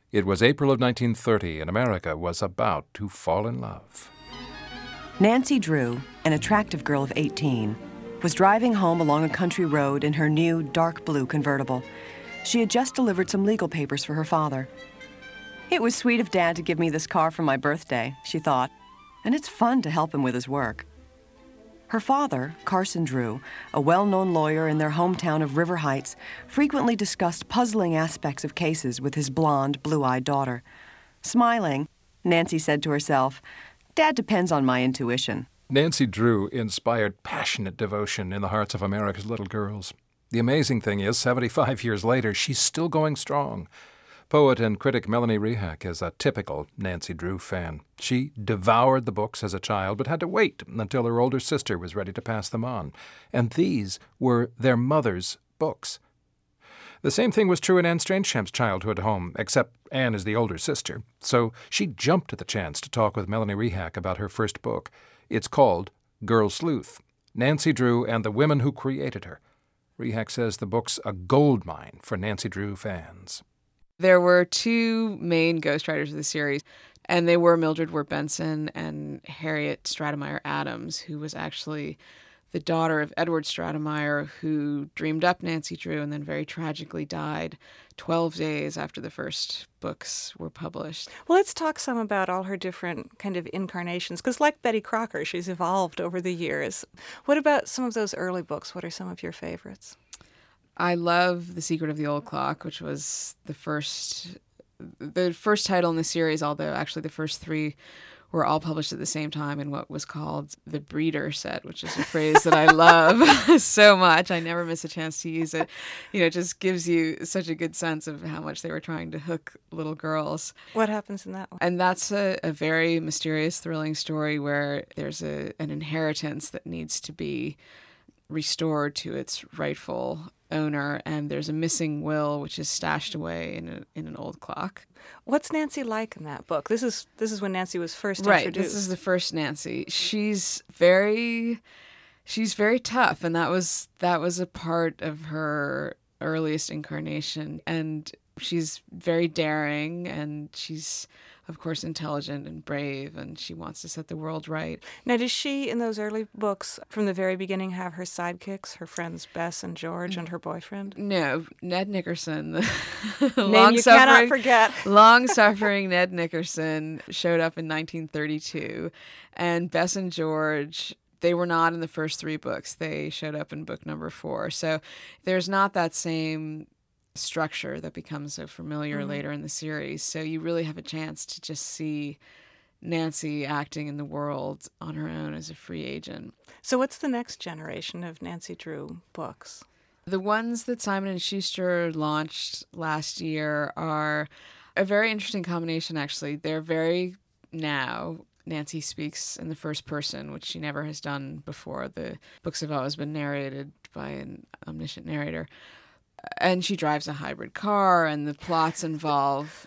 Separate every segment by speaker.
Speaker 1: It was April of 1930, and America was about to fall in love.
Speaker 2: Nancy Drew, an attractive girl of 18, was driving home along a country road in her new dark blue convertible. She had just delivered some legal papers for her father. "It was sweet of Dad to give me this car for my birthday," she thought, "and it's fun to help him with his work." Her father, Carson Drew, a well-known lawyer in their hometown of River Heights, frequently discussed puzzling aspects of cases with his blonde, blue-eyed daughter. Smiling, Nancy said to herself, "Dad depends on my intuition."
Speaker 1: Nancy Drew inspired passionate devotion in the hearts of America's little girls. The amazing thing is, 75 years later, she's still going strong. Poet and critic Melanie Rehak is a typical Nancy Drew fan. She devoured the books as a child, but had to wait until her older sister was ready to pass them on. And these were their mother's books. The same thing was true in Anne Strangechamp's childhood home, except Anne is the older sister. So she jumped at the chance to talk with Melanie Rehak about her first book. It's called Girl Sleuth, Nancy Drew and the Women Who Created Her. Rehak says the book's a goldmine for Nancy Drew fans.
Speaker 3: There were two main ghostwriters of the series, and they were Mildred Wirt Benson and Harriet Stratemeyer Adams, who was actually the daughter of Edward Stratemeyer, who dreamed up Nancy Drew and then very tragically died 12 days after the first books were published.
Speaker 4: Well, let's talk some about all her different kind of incarnations, because like Betty Crocker, she's evolved over the years. What about some of those early books? What are some of your favorites?
Speaker 3: I love The Secret of the Old Clock, which was the first title in the series, although actually the first three were all published at the same time in what was called the breeder set, which is a phrase that I love so much. I never miss a chance to use it. It just gives you such a good sense of how much they were trying to hook little girls.
Speaker 4: What happens in that one?
Speaker 3: And that's a very mysterious, thrilling story where there's an inheritance that needs to be restored to its rightful owner, and there's a missing will which is stashed away in an old clock.
Speaker 4: What's Nancy like in that book? This is when Nancy was first
Speaker 3: introduced.
Speaker 4: Introduced.
Speaker 3: This is the first Nancy. She's very tough, and that was a part of her earliest incarnation. And she's very daring, and she's of course intelligent and brave, and she wants to set the world right.
Speaker 4: Now, does she, in those early books, from the very beginning, have her sidekicks, her friends Bess and George, and her boyfriend?
Speaker 3: No, Ned Nickerson, the
Speaker 4: name you cannot forget.
Speaker 3: long-suffering Ned Nickerson showed up in 1932, and Bess and George, they were not in the first three books. They showed up in book number 4. So there's not that same structure that becomes so familiar later in the series. So you really have a chance to just see Nancy acting in the world on her own as a free agent.
Speaker 4: So what's the next generation of Nancy Drew books?
Speaker 3: The ones that Simon & Schuster launched last year are a very interesting combination, actually. They're very now. Nancy speaks in the first person, which she never has done before. The books have always been narrated by an omniscient narrator. And she drives a hybrid car, and the plots involve,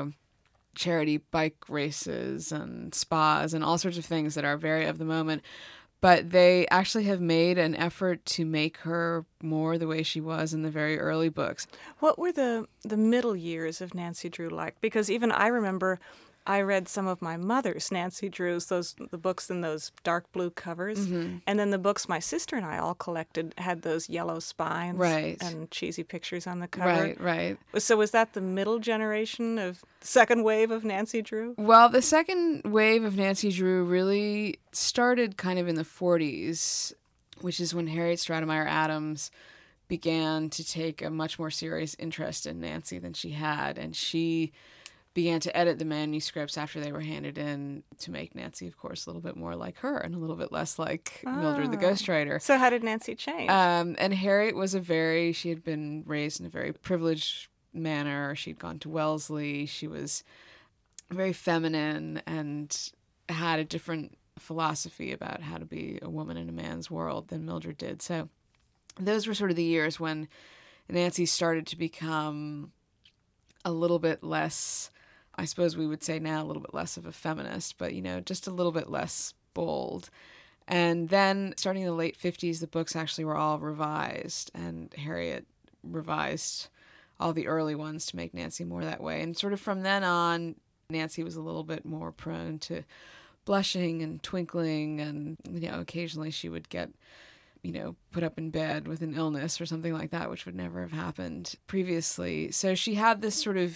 Speaker 3: charity bike races and spas and all sorts of things that are very of the moment. But they actually have made an effort to make her more the way she was in the very early books.
Speaker 4: What were the middle years of Nancy Drew like? Because even I remember I read some of my mother's Nancy Drew's, the books in those dark blue covers. Mm-hmm. And then the books my sister and I all collected had those yellow spines and cheesy pictures on the cover.
Speaker 3: Right.
Speaker 4: So was that the middle generation of second wave of Nancy Drew?
Speaker 3: Well, the second wave of Nancy Drew really started kind of in the 40s, which is when Harriet Stratemeyer Adams began to take a much more serious interest in Nancy than she had. And she began to edit the manuscripts after they were handed in to make Nancy, of course, a little bit more like her and a little bit less like Mildred the ghostwriter.
Speaker 4: So how did Nancy change?
Speaker 3: And Harriet was she had been raised in a very privileged manner. She'd gone to Wellesley. She was very feminine and had a different philosophy about how to be a woman in a man's world than Mildred did. So those were sort of the years when Nancy started to become a little bit less, I suppose we would say now, a little bit less of a feminist, but, just a little bit less bold. And then starting in the late 50s, the books actually were all revised, and Harriet revised all the early ones to make Nancy more that way. And sort of from then on, Nancy was a little bit more prone to blushing and twinkling, and, occasionally she would get, put up in bed with an illness or something like that, which would never have happened previously. So she had this sort of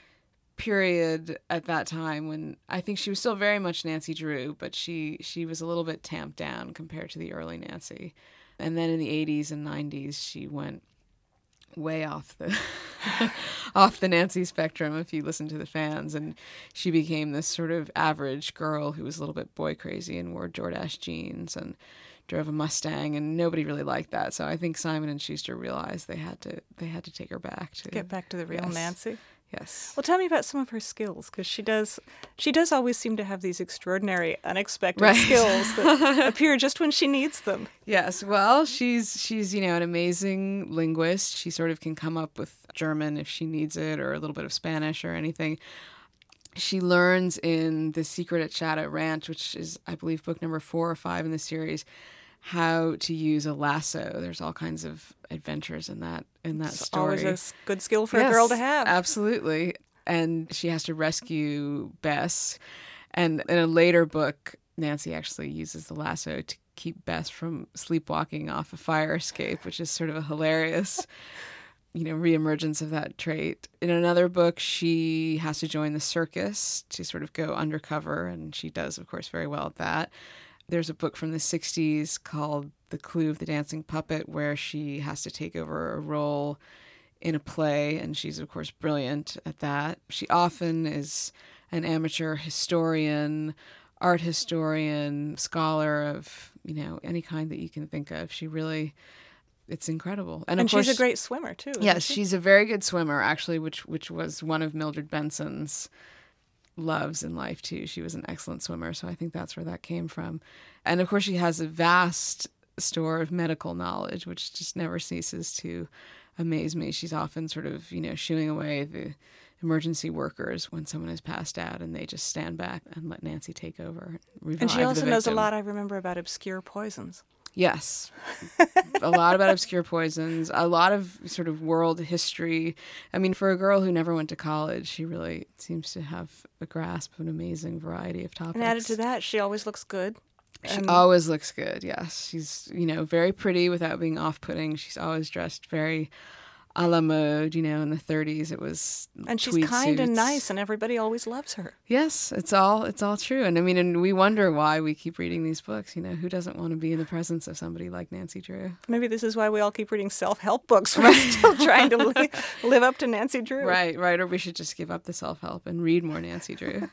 Speaker 3: period at that time when I think she was still very much Nancy Drew, but she was a little bit tamped down compared to the early Nancy. And then in the 80s and 90s, she went way off the off the Nancy spectrum, if you listen to the fans, and she became this sort of average girl who was a little bit boy crazy and wore Jordache jeans and drove a Mustang, and nobody really liked that. So I think Simon and Schuster realized they had to take her back to
Speaker 4: get back to the real Nancy.
Speaker 3: Yes.
Speaker 4: Well, tell me about some of her skills, because she does always seem to have these extraordinary, unexpected skills that appear just when she needs them.
Speaker 3: Yes. Well, she's an amazing linguist. She sort of can come up with German if she needs it, or a little bit of Spanish or anything. She learns in The Secret at Shadow Ranch, which is, I believe, book number 4 or 5 in the series, how to use a lasso. There's all kinds of adventures in that story.
Speaker 4: Always a good skill for a girl to have.
Speaker 3: Absolutely. And she has to rescue Bess. And in a later book, Nancy actually uses the lasso to keep Bess from sleepwalking off a fire escape, which is sort of a hilarious reemergence of that trait. In another book, she has to join the circus to sort of go undercover, and she does, of course, very well at that. There's a book from the 60s called The Clue of the Dancing Puppet, where she has to take over a role in a play, and she's, of course, brilliant at that. She often is an amateur historian, art historian, scholar of, any kind that you can think of. She really... It's incredible. And of course,
Speaker 4: she's a great swimmer, too.
Speaker 3: Yes, she's a very good swimmer, actually, which was one of Mildred Benson's loves in life, too. She was an excellent swimmer, so I think that's where that came from. And, of course, she has a vast store of medical knowledge, which just never ceases to amaze me. She's often sort of, shooing away the emergency workers when someone has passed out, and they just stand back and let Nancy take over.
Speaker 4: And she also knows a lot, I remember, about obscure poisons.
Speaker 3: Yes. A lot about obscure poisons, a lot of sort of world history. I mean, for a girl who never went to college, she really seems to have a grasp of an amazing variety of topics.
Speaker 4: And added to that, she always looks good.
Speaker 3: She always looks good, yes. She's, very pretty without being off-putting. She's always dressed very a la mode, in the 30s it was
Speaker 4: and she's
Speaker 3: tweed
Speaker 4: kind
Speaker 3: suits.
Speaker 4: And nice, and everybody always loves her.
Speaker 3: Yes, it's all true. And I mean, and we wonder why we keep reading these books. Who doesn't want to be in the presence of somebody like Nancy Drew?
Speaker 4: Maybe this is why we all keep reading self-help books. We're still trying to live up to Nancy Drew.
Speaker 3: Right. Or we should just give up the self-help and read more Nancy Drew.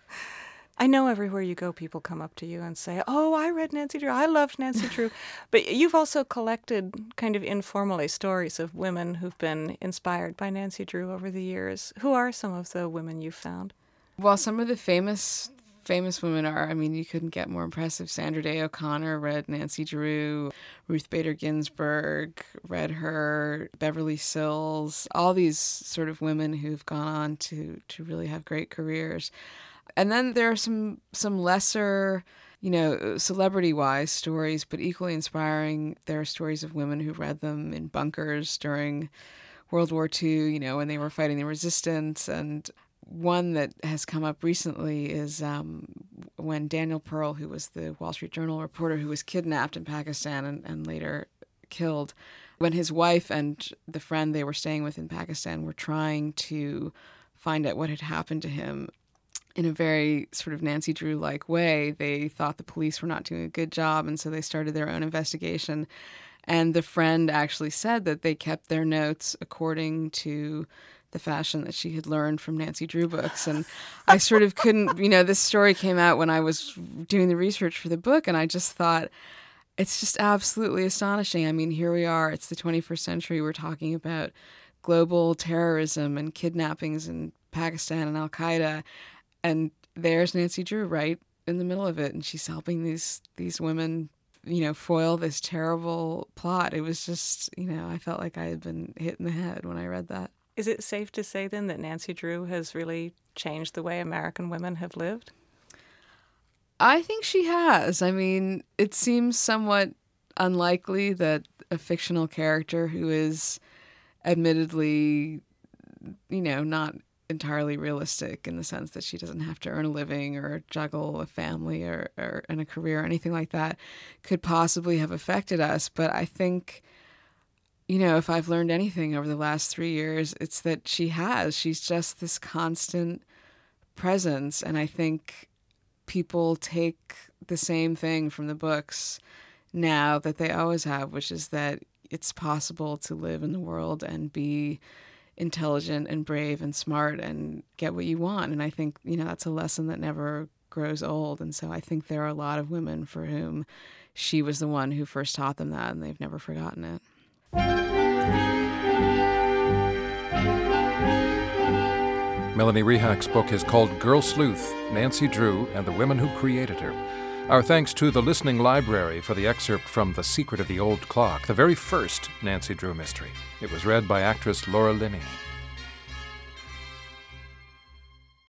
Speaker 4: I know everywhere you go, people come up to you and say, "Oh, I read Nancy Drew. I loved Nancy Drew." But you've also collected, kind of informally, stories of women who've been inspired by Nancy Drew over the years. Who are some of the women you've found?
Speaker 3: Well, some of the famous women are, you couldn't get more impressive. Sandra Day O'Connor read Nancy Drew. Ruth Bader Ginsburg read her. Beverly Sills. All these sort of women who've gone on to really have great careers. And then there are some lesser, celebrity-wise stories, but equally inspiring. There are stories of women who read them in bunkers during World War II, when they were fighting the resistance. And one that has come up recently is when Daniel Pearl, who was the Wall Street Journal reporter who was kidnapped in Pakistan and later killed, when his wife and the friend they were staying with in Pakistan were trying to find out what had happened to him, in a very sort of Nancy Drew-like way, they thought the police were not doing a good job, and so they started their own investigation. And the friend actually said that they kept their notes according to the fashion that she had learned from Nancy Drew books. And I sort of couldn't, this story came out when I was doing the research for the book, and I just thought, it's just absolutely astonishing. Here we are, it's the 21st century, we're talking about global terrorism and kidnappings in Pakistan and Al-Qaeda, and there's Nancy Drew right in the middle of it, and she's helping these women, foil this terrible plot. It was just, I felt like I had been hit in the head when I read that.
Speaker 4: Is it safe to say, then, that Nancy Drew has really changed the way American women have lived?
Speaker 3: I think she has. It seems somewhat unlikely that a fictional character who is admittedly not entirely realistic in the sense that she doesn't have to earn a living or juggle a family or and a career or anything like that, could possibly have affected us. But I think, if I've learned anything over the last 3 years, it's that she's just this constant presence. And I think people take the same thing from the books now that they always have, which is that it's possible to live in the world and be intelligent and brave and smart and get what you want. And I think, that's a lesson that never grows old. And so I think there are a lot of women for whom she was the one who first taught them that, and they've never forgotten it.
Speaker 1: Melanie Rehak's book is called Girl Sleuth, Nancy Drew and the Women Who Created Her. Our thanks to the Listening Library for the excerpt from The Secret of the Old Clock, the very first Nancy Drew mystery. It was read by actress Laura Linney.